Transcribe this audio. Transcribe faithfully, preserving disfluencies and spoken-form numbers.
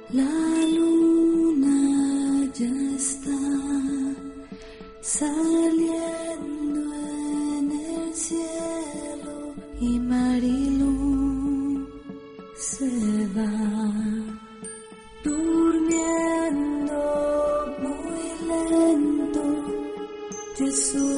La luna ya está saliendo en el cielo y Marilu se va durmiendo muy lento. Jesús